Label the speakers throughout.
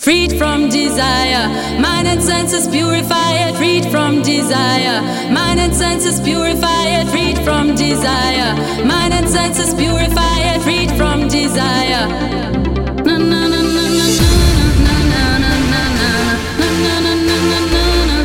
Speaker 1: freed from desire. Mind and senses purify it, freed from desire. Mind and senses purify it, freed from desire. Mind and senses purify it, freed from desire. Na na na na na na na na na na na na na.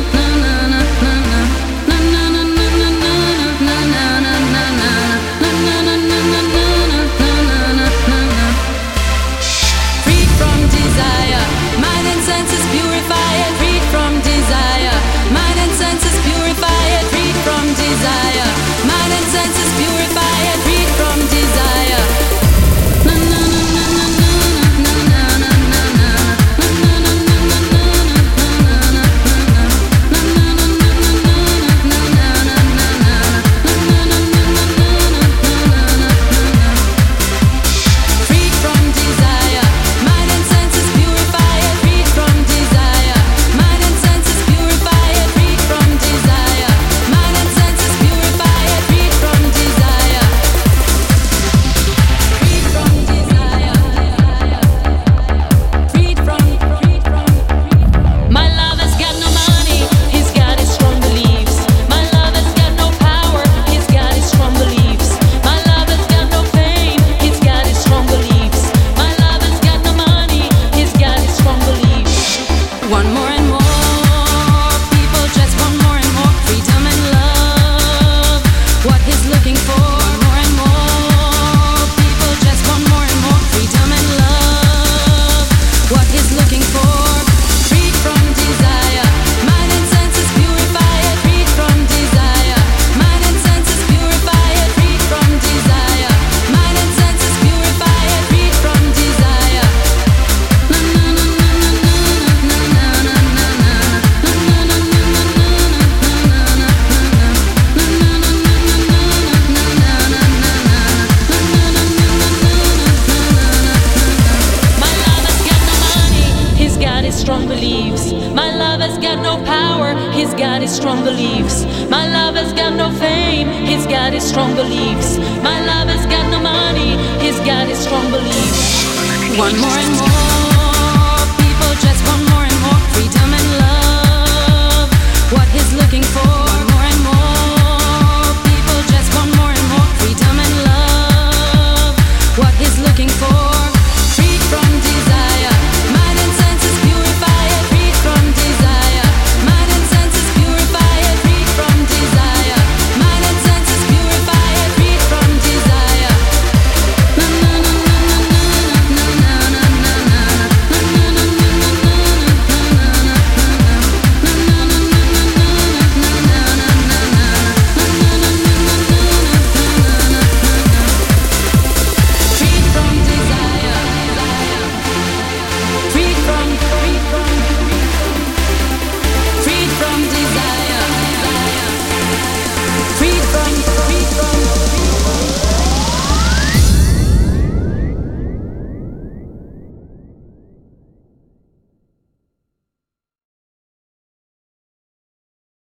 Speaker 2: Strong beliefs. My lover's got no power, he's got his strong beliefs. My lover's got no fame, he's got his strong beliefs. My lover's got no money, he's got his strong beliefs. One more and more